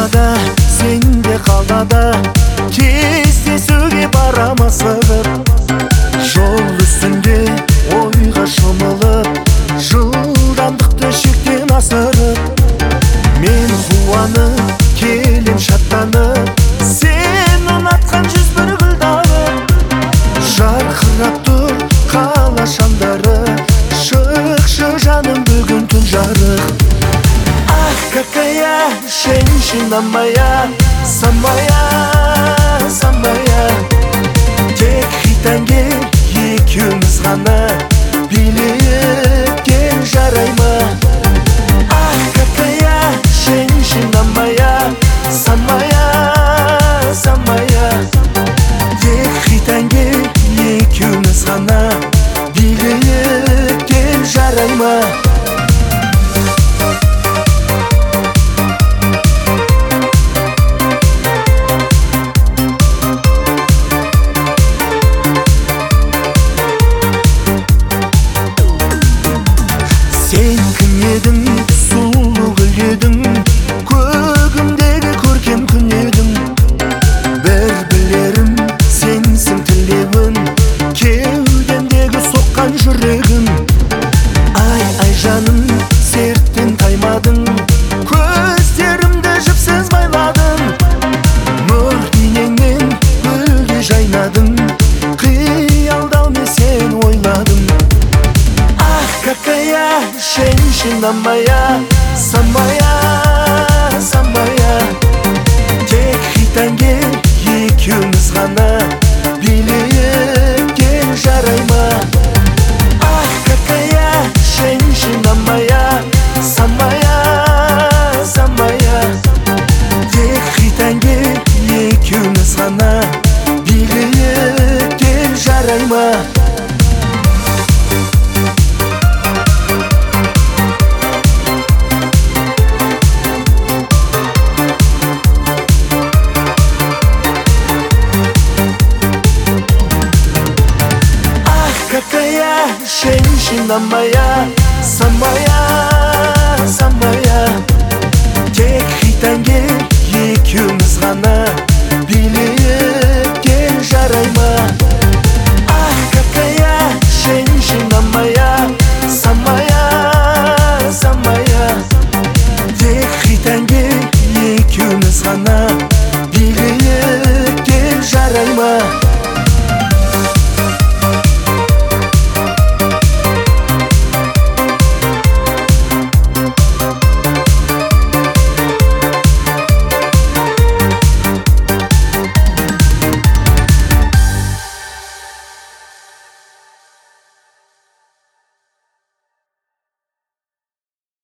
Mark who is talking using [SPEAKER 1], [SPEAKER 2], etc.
[SPEAKER 1] қалада, сен де қалада, кездесуге барамасығып. Жол үстінде ойға шомылып, жылдамдықты шектен асырып. Мен қуанып, келем шаттанып, сен ұнатқан жүз бір гүлдарып. Жарқырап тұр қала шамдары, шықшы жаным бүгін түн жарық. Ах, какая женщина моя, самая, самая. Тек хитанге екеуміз ғана, билікке жарай ма? Ах, какая женщина моя, самая, самая. Тек хитанге екеуміз ғана, билікке жарай ма? Сен кім едің, сұлу гүл едің, көгімдегі көркем күн едің. Бір білерім, сенсің тілеуім, кеудемдегі соққан жүрегім. Ай, ай жаным, серттен таймадың, көздерімді жіпсіз байладың. Нұр бейнеңмен гүлге жайнадың, қиялдаумен сен ойладым. Какая женщина моя, самая, самая. Тек хитанге екеуміз ғана, билікке жарай ма? Ах, какая женщина моя, самая, самая. Тек хитанге екеуміз ғана, билікке жарай ма? Какая женщина моя, самая, самая. Тек хитанге екеуміз ғана, билікке жарай ма? Ах, какая женщина моя, самая, самая. Тек хитанге екеуміз ғана,